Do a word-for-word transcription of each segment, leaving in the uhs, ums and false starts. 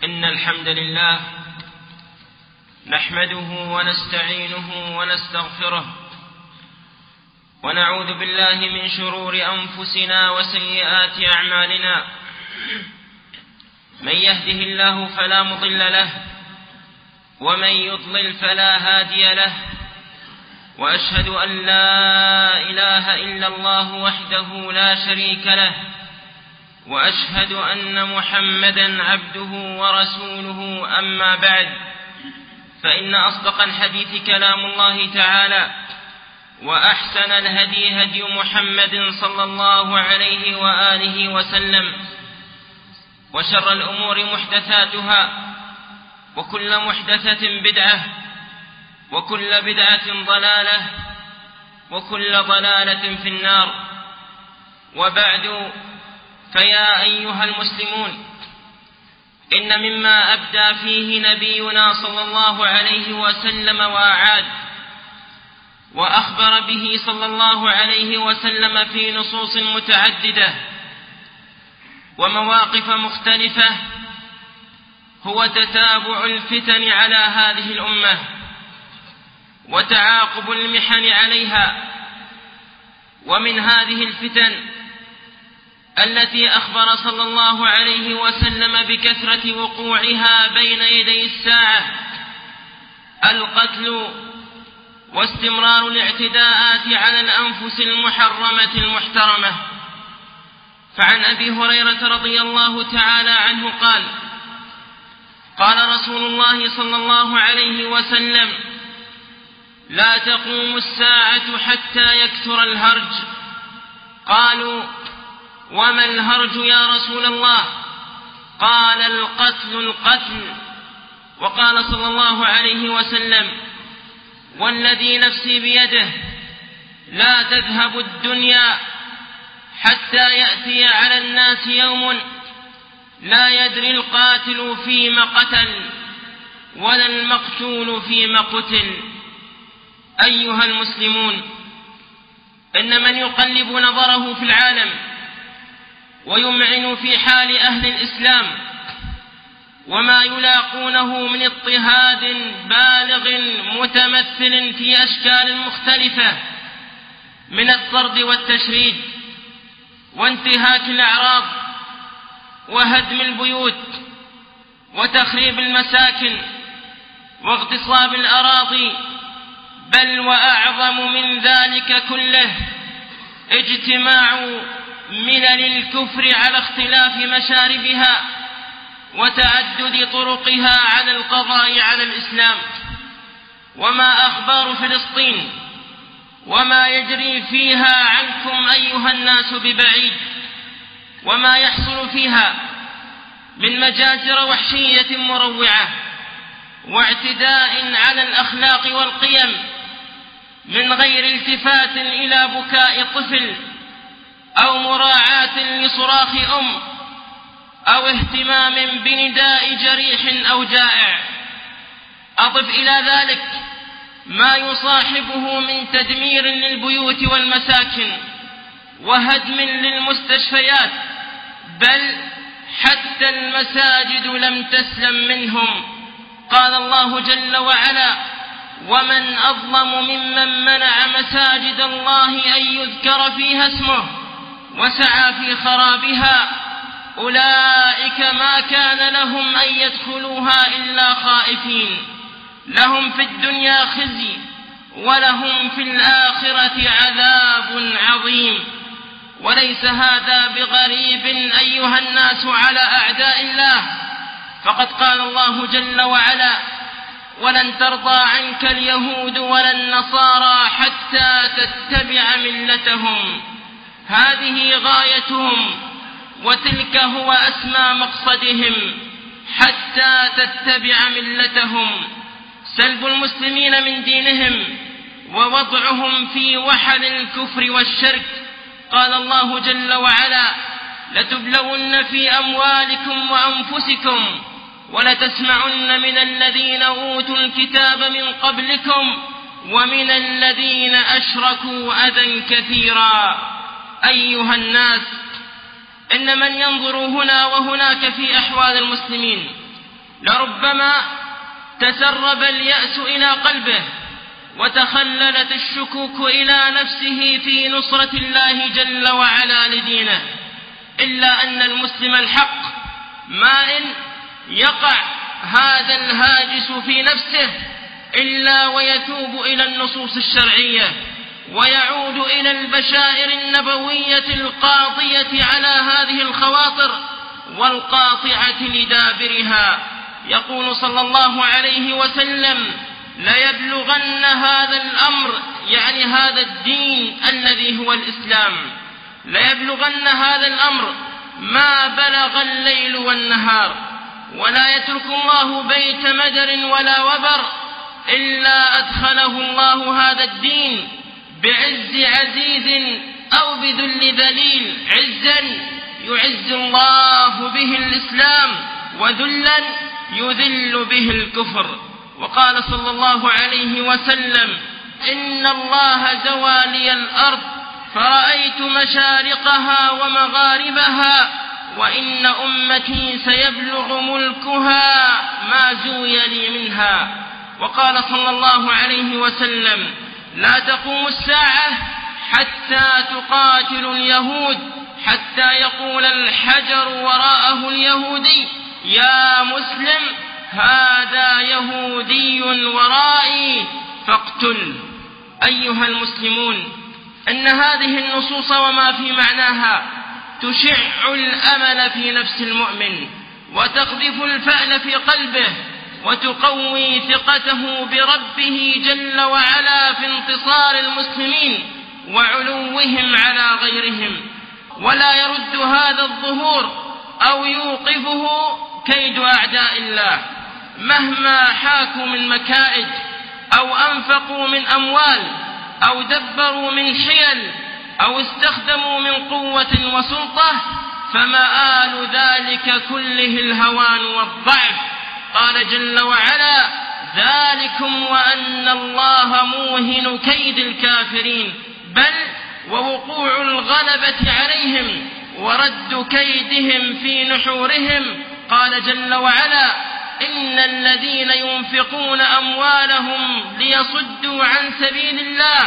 إن الحمد لله نحمده ونستعينه ونستغفره ونعوذ بالله من شرور أنفسنا وسيئات أعمالنا. من يهده الله فلا مضل له ومن يضلل فلا هادي له، وأشهد أن لا إله إلا الله وحده لا شريك له، وأشهد أن محمدًا عبده ورسوله. أما بعد، فإن أصدق الحديث كلام الله تعالى، وأحسن الهدي هدي محمد صلى الله عليه وآله وسلم، وشر الأمور محدثاتها، وكل محدثة بدعة، وكل بدعة ضلالة، وكل ضلالة في النار. وبعد، فيا أيها المسلمون، إن مما أبدى فيه نبينا صلى الله عليه وسلم وأعاد وأخبر به صلى الله عليه وسلم في نصوص متعددة ومواقف مختلفة هو تتابع الفتن على هذه الأمة وتعاقب المحن عليها. ومن هذه الفتن التي أخبر صلى الله عليه وسلم بكثرة وقوعها بين يدي الساعة القتل واستمرار الاعتداءات على الأنفس المحرمة المحترمة. فعن أبي هريرة رضي الله تعالى عنه قال: قال رسول الله صلى الله عليه وسلم: لا تقوم الساعة حتى يكثر الهرج. قالوا: وما الهرج يا رسول الله؟ قال: القتل القتل. وقال صلى الله عليه وسلم: والذي نفسي بيده لا تذهب الدنيا حتى يأتي على الناس يوم لا يدري القاتل فيما قتل ولا المقتول فيما قتل. أيها المسلمون، إن من يقلب نظره في العالم ويمعن في حال أهل الإسلام وما يلاقونه من اضطهاد بالغ متمثل في أشكال مختلفة من الطرد والتشريد وانتهاك الأعراض وهدم البيوت وتخريب المساكن واغتصاب الأراضي، بل وأعظم من ذلك كله اجتماع ملل الكفر على اختلاف مشاربها وتعدد طرقها على القضاء على الإسلام. وما أخبار فلسطين وما يجري فيها عنكم أيها الناس ببعيد، وما يحصل فيها من مجازر وحشية مروعة واعتداء على الأخلاق والقيم من غير التفات إلى بكاء طفل أو مراعاة لصراخ أم أو اهتمام بنداء جريح أو جائع. أضف إلى ذلك ما يصاحبه من تدمير للبيوت والمساكن وهدم للمستشفيات، بل حتى المساجد لم تسلم منهم. قال الله جل وعلا: ومن أظلم ممن منع مساجد الله أن يذكر فيها اسمه وسعى في خرابها، أولئك ما كان لهم أن يدخلوها إلا خائفين، لهم في الدنيا خزي ولهم في الآخرة عذاب عظيم. وليس هذا بغريب أيها الناس على أعداء الله، فقد قال الله جل وعلا: ولن ترضى عنك اليهود ولا النصارى حتى تتبع ملتهم. هذه غايتهم وتلك هو أسمى مقصدهم، حتى تتبع ملتهم، سلب المسلمين من دينهم ووضعهم في وحل الكفر والشرك. قال الله جل وعلا: لتبلون في أموالكم وأنفسكم ولتسمعن من الذين أوتوا الكتاب من قبلكم ومن الذين أشركوا أذى كثيرا. أيها الناس، إن من ينظر هنا وهناك في أحوال المسلمين لربما تسرب اليأس إلى قلبه وتخللت الشكوك إلى نفسه في نصرة الله جل وعلا لدينه، إلا أن المسلم الحق ما إن يقع هذا الهاجس في نفسه إلا ويتوب إلى النصوص الشرعية ويعود إلى البشائر النبوية القاضية على هذه الخواطر والقاطعة لدابرها. يقول صلى الله عليه وسلم: ليبلغن هذا الأمر، يعني هذا الدين الذي هو الإسلام، ليبلغن هذا الأمر ما بلغ الليل والنهار، ولا يترك الله بيت مدر ولا وبر إلا أدخله الله هذا الدين بعز عزيز أو بذل ذليل. عزا يعز الله به الإسلام، وذلا يذل به الكفر. وقال صلى الله عليه وسلم: إن الله زوى لي الأرض فرأيت مشارقها ومغاربها، وإن أمتي سيبلغ ملكها ما زوي لي منها. وقال صلى الله عليه وسلم: لا تقوم الساعة حتى تقاتل اليهود، حتى يقول الحجر وراءه اليهودي: يا مسلم هذا يهودي ورائي فاقتل. أيها المسلمون، إن هذه النصوص وما في معناها تشع الأمل في نفس المؤمن وتقذف الفأل في قلبه وتقوي ثقته بربه جل وعلا في انتصار المسلمين وعلوهم على غيرهم، ولا يرد هذا الظهور أو يوقفه كيد أعداء الله مهما حاكوا من مكائد أو أنفقوا من أموال أو دبروا من حيل أو استخدموا من قوة وسلطة، فمآل ذلك كله الهوان والضعف. قال جل وعلا: ذلكم وأن الله موهن كيد الكافرين، بل ووقوع الغلبة عليهم ورد كيدهم في نحورهم. قال جل وعلا: إن الذين ينفقون أموالهم ليصدوا عن سبيل الله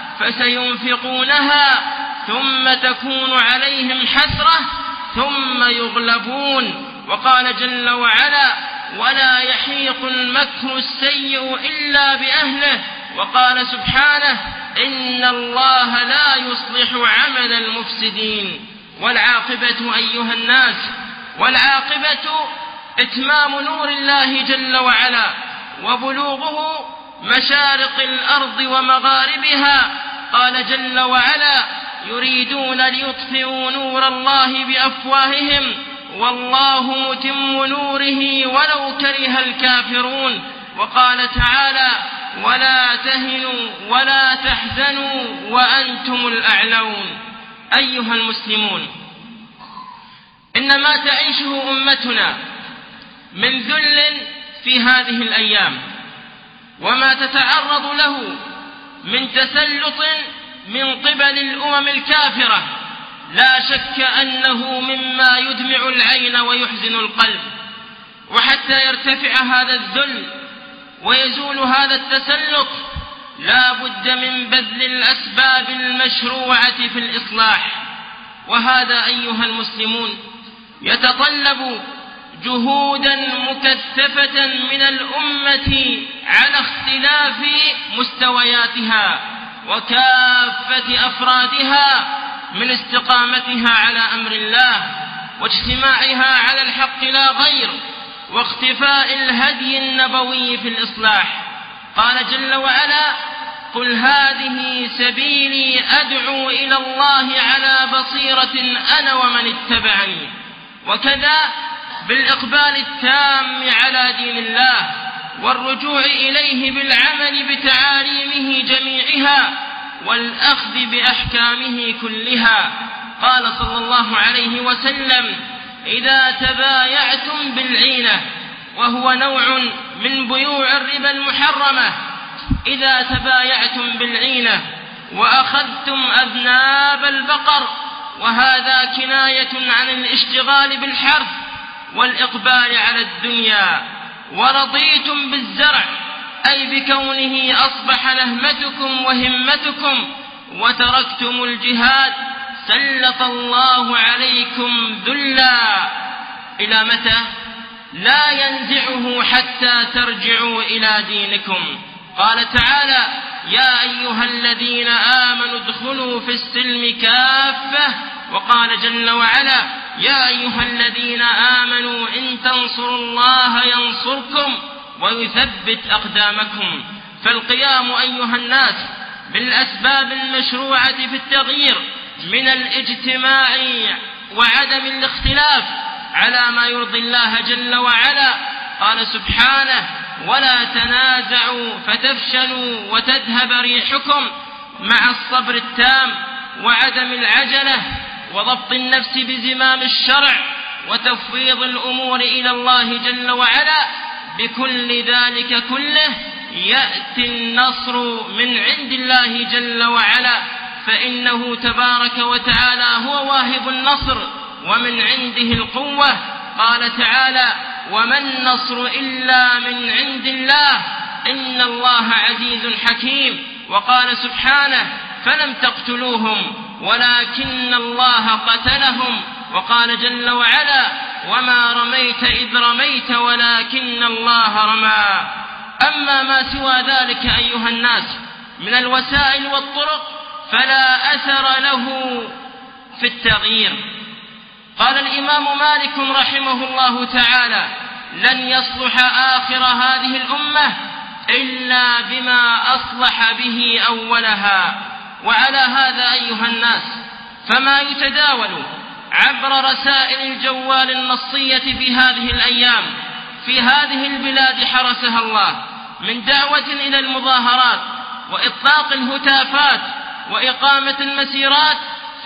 فسينفقونها ثم تكون عليهم حسرة ثم يغلبون. وقال جل وعلا: ولا يحيق المكر السيء إلا بأهله. وقال سبحانه: إن الله لا يصلح عمل المفسدين. والعاقبة أيها الناس، والعاقبة إتمام نور الله جل وعلا وبلوغه مشارق الأرض ومغاربها. قال جل وعلا: يريدون ليطفئوا نور الله بأفواههم والله متم نوره ولو كره الكافرون. وقال تعالى: ولا تهنوا ولا تحزنوا وأنتم الأعلون. أيها المسلمون، إن ما تعيشه أمتنا من ذل في هذه الأيام وما تتعرض له من تسلط من قبل الأمم الكافرة لا شك أنه مما يدمع العين ويحزن القلب. وحتى يرتفع هذا الذل ويزول هذا التسلط لا بد من بذل الأسباب المشروعة في الإصلاح، وهذا أيها المسلمون يتطلب جهودا مكثفة من الأمة على اختلاف مستوياتها وكافة أفرادها من استقامتها على أمر الله واجتماعها على الحق لا غير، واختفاء الهدي النبوي في الإصلاح. قال جل وعلا: قل هذه سبيلي أدعو إلى الله على بصيرة أنا ومن اتبعني. وكذا بالإقبال التام على دين الله والرجوع إليه بالعمل بتعاليمه جميعها والأخذ بأحكامه كلها. قال صلى الله عليه وسلم: إذا تبايعتم بالعينة، وهو نوع من بيوع الربا المحرمة، إذا تبايعتم بالعينة وأخذتم أذناب البقر، وهذا كناية عن الاشتغال بالحرث والإقبال على الدنيا، ورضيتم بالزرع أي بكونه أصبح نهمتكم وهمتكم وتركتم الجهاد سلط الله عليكم ذلا. إلى متى؟ لا ينزعه حتى ترجعوا إلى دينكم. قال تعالى: يا أيها الذين آمنوا ادخلوا في السلم كافة. وقال جل وعلا: يا أيها الذين آمنوا إن تنصروا الله ينصركم ويثبت أقدامكم. فالقيام أيها الناس بالأسباب المشروعة في التغيير من الاجتماع وعدم الاختلاف على ما يرضي الله جل وعلا. قال سبحانه: ولا تنازعوا فتفشلوا وتذهب ريحكم، مع الصبر التام وعدم العجلة وضبط النفس بزمام الشرع وتفويض الأمور إلى الله جل وعلا. بكل ذلك كله يأتي النصر من عند الله جل وعلا، فإنه تبارك وتعالى هو واهب النصر ومن عنده القوة. قال تعالى: وما النصر إلا من عند الله إن الله عزيز حكيم. وقال سبحانه: فلم تقتلوهم ولكن الله قتلهم. وقال جل وعلا: وما رميت إذ رميت ولكن الله رمى. أما ما سوى ذلك أيها الناس من الوسائل والطرق فلا أثر له في التغيير. قال الإمام مالك رحمه الله تعالى: لن يصلح آخر هذه الأمة إلا بما أصلح به أولها. وعلى هذا أيها الناس فما يتداول عبر رسائل الجوال النصية في هذه الأيام في هذه البلاد حرسها الله من دعوة إلى المظاهرات وإطلاق الهتافات وإقامة المسيرات،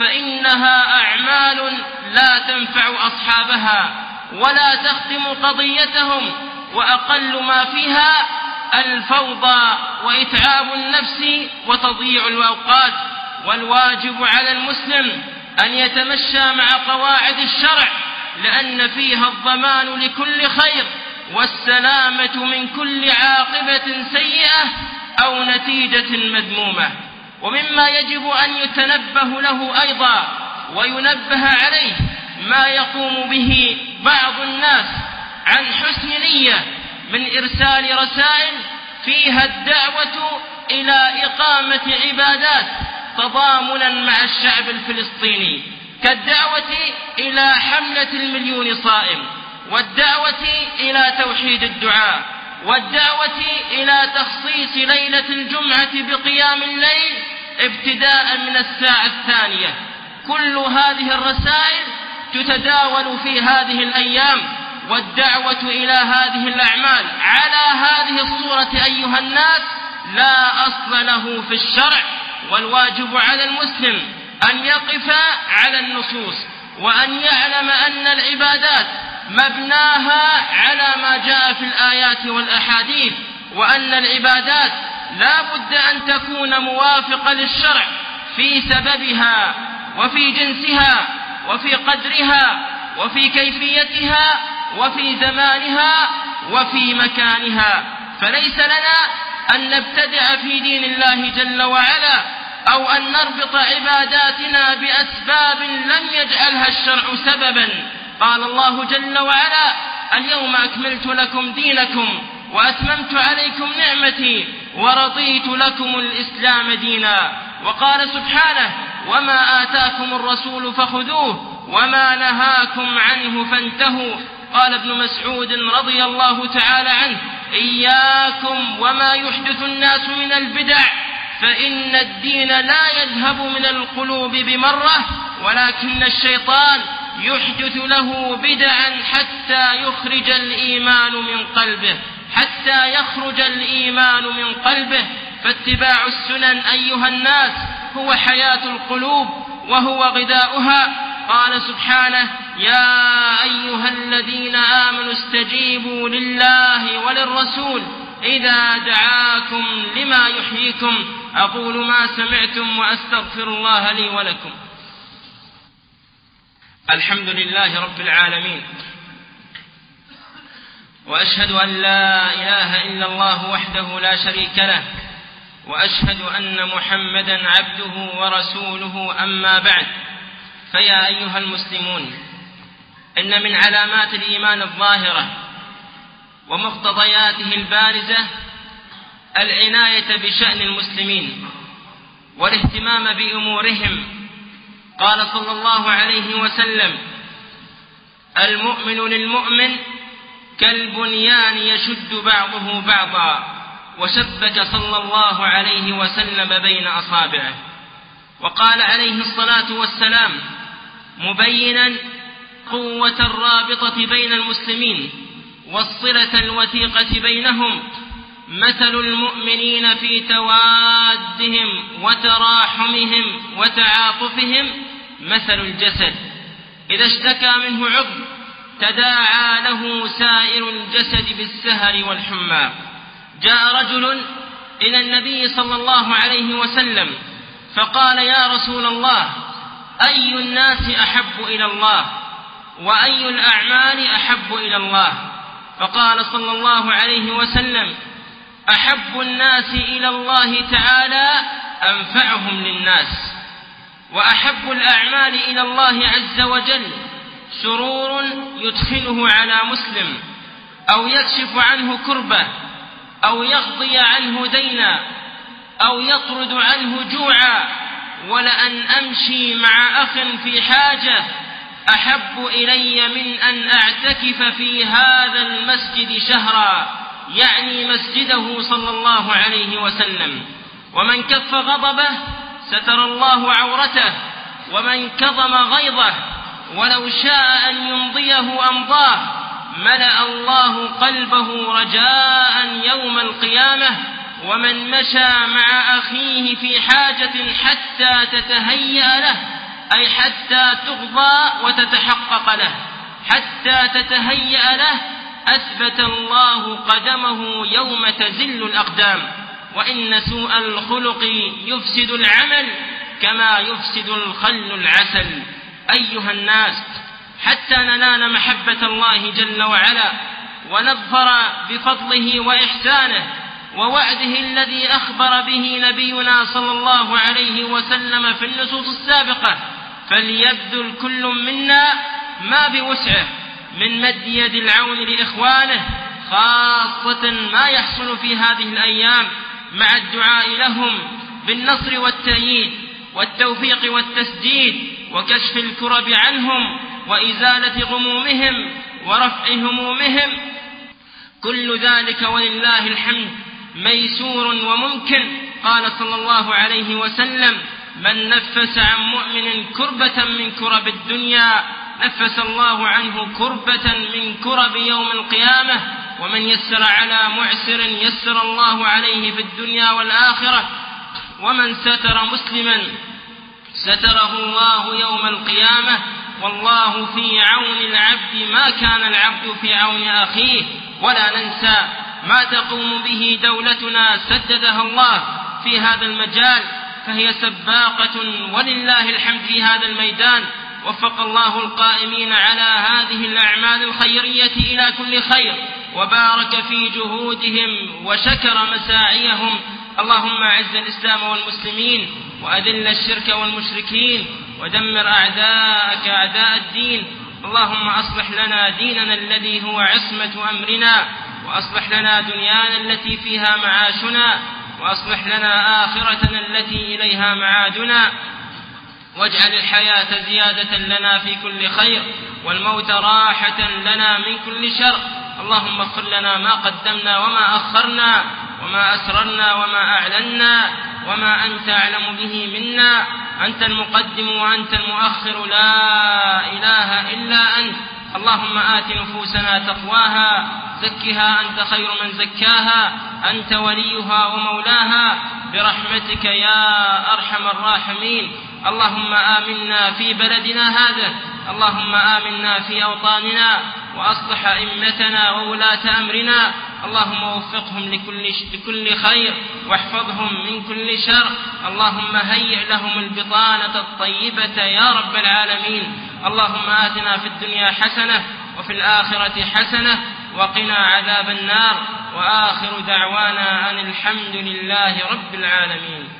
فإنها أعمال لا تنفع أصحابها ولا تخدم قضيتهم، وأقل ما فيها الفوضى وإتعاب النفس وتضييع الأوقات. والواجب على المسلم أن يتمشى مع قواعد الشرع، لأن فيها الضمان لكل خير والسلامة من كل عاقبة سيئة أو نتيجة مذمومة. ومما يجب أن يتنبه له أيضا وينبه عليه ما يقوم به بعض الناس عن حسن نية من إرسال رسائل فيها الدعوة إلى إقامة عبادات تضامنا مع الشعب الفلسطيني، كالدعوة إلى حملة المليون صائم، والدعوة إلى توحيد الدعاء، والدعوة إلى تخصيص ليلة الجمعة بقيام الليل ابتداء من الساعة الثانية. كل هذه الرسائل تتداول في هذه الأيام، والدعوة إلى هذه الأعمال على هذه الصورة أيها الناس لا أصل له في الشرع. والواجب على المسلم أن يقف على النصوص وأن يعلم أن العبادات مبناها على ما جاء في الآيات والأحاديث، وأن العبادات لا بد أن تكون موافقة للشرع في سببها وفي جنسها وفي قدرها وفي كيفيتها وفي زمانها وفي مكانها. فليس لنا أن نبتدع في دين الله جل وعلا أو أن نربط عباداتنا بأسباب لم يجعلها الشرع سببا. قال الله جل وعلا: اليوم أكملت لكم دينكم وأتممت عليكم نعمتي ورضيت لكم الإسلام دينا. وقال سبحانه: وما آتاكم الرسول فخذوه وما نهاكم عنه فانتهوا. قال ابن مسعود رضي الله تعالى عنه: إياكم وما يحدث الناس من البدع، فإن الدين لا يذهب من القلوب بمرة، ولكن الشيطان يحدث له بدعا حتى يخرج الإيمان من قلبه حتى يخرج الإيمان من قلبه. فاتباع السنن أيها الناس هو حياة القلوب وهو غذاؤها. قال سبحانه: يا أيها الذين آمنوا استجيبوا لله وللرسول إذا دعاكم لما يحييكم. أقول ما سمعتم وأستغفر الله لي ولكم. الحمد لله رب العالمين، وأشهد أن لا إله إلا الله وحده لا شريك له، وأشهد أن محمدا عبده ورسوله. أما بعد، فيا أيها المسلمون، إن من علامات الإيمان الظاهرة ومقتضياته البارزة العناية بشأن المسلمين والاهتمام بأمورهم. قال صلى الله عليه وسلم: المؤمن للمؤمن كالبنيان يشد بعضه بعضا، وشبك صلى الله عليه وسلم بين أصابعه. وقال عليه الصلاة والسلام مبينا قوة الرابطة بين المسلمين والصلة الوثيقة بينهم: مثل المؤمنين في توادهم وتراحمهم وتعاطفهم مثل الجسد إذا اشتكى منه عضو تداعى له سائر الجسد بالسهر والحمى. جاء رجل إلى النبي صلى الله عليه وسلم فقال: يا رسول الله، أي الناس أحب إلى الله، وأي الأعمال أحب إلى الله؟ فقال صلى الله عليه وسلم: أحب الناس إلى الله تعالى أنفعهم للناس، وأحب الأعمال إلى الله عز وجل سرور يدخله على مسلم، أو يكشف عنه كربة، أو يقضي عنه دينا، أو يطرد عنه جوعا. ولأن أمشي مع أخ في حاجة أحب إلي من أن أعتكف في هذا المسجد شهرا، يعني مسجده صلى الله عليه وسلم. ومن كف غضبه ستر الله عورته، ومن كظم غيظه ولو شاء أن يمضيه أمضاه. ملأ الله قلبه رجاء يوم القيامة. ومن مشى مع أخيه في حاجة حتى تتهيأ له، أي حتى تقضى وتتحقق له، حتى تتهيأ له، أثبت الله قدمه يوم تزل الأقدام. وإن سوء الخلق يفسد العمل كما يفسد الخل العسل. أيها الناس، حتى ننال محبة الله جل وعلا ونظفر بفضله وإحسانه ووعده الذي أخبر به نبينا صلى الله عليه وسلم في النصوص السابقة، فليبذل كل منا ما بوسعه من مد يد العون لإخوانه، خاصة ما يحصل في هذه الأيام مع الدعاء لهم بالنصر والتأييد والتوفيق والتسديد وكشف الكرب عنهم وإزالة غمومهم ورفع همومهم. كل ذلك ولله الحمد ميسور وممكن. قال صلى الله عليه وسلم: من نفس عن مؤمن كربة من كرب الدنيا نفس الله عنه كربة من كرب يوم القيامة. ومن يسر على معسر يسر الله عليه في الدنيا والآخرة. ومن ستر مسلما ستره الله يوم القيامة. والله في عون العبد ما كان العبد في عون أخيه. ولا ننسى ما تقوم به دولتنا سددها الله في هذا المجال، فهي سباقة ولله الحمد في هذا الميدان. وفق الله القائمين على هذه الأعمال الخيرية إلى كل خير، وبارك في جهودهم وشكر مساعيهم. اللهم أعز الإسلام والمسلمين، وأذل الشرك والمشركين، ودمر أعداءك أعداء الدين. اللهم أصلح لنا ديننا الذي هو عصمة أمرنا، وأصلح لنا دنيانا التي فيها معاشنا، وأصلح لنا آخرتنا التي إليها معادنا. واجعل الحياة زيادة لنا في كل خير، والموت راحة لنا من كل شر. اللهم اغفر لنا ما قدمنا وما أخرنا، وما أسررنا وما أعلنا، وما أنت أعلم به منا. أنت المقدم وأنت المؤخر، لا إله إلا أنت. اللهم آت نفوسنا تقواها، زكها أنت خير من زكاها، أنت وليها ومولاها، برحمتك يا أرحم الراحمين. اللهم آمنا في بلدنا هذا، اللهم آمنا في أوطاننا، وأصلح أئمتنا وولاة أمرنا. اللهم وفقهم لكل, لكل خير، واحفظهم من كل شر. اللهم هيئ لهم البطانة الطيبة يا رب العالمين. اللهم آتنا في الدنيا حسنة وفي الآخرة حسنة وقنا عذاب النار. وآخر دعوانا أن الحمد لله رب العالمين.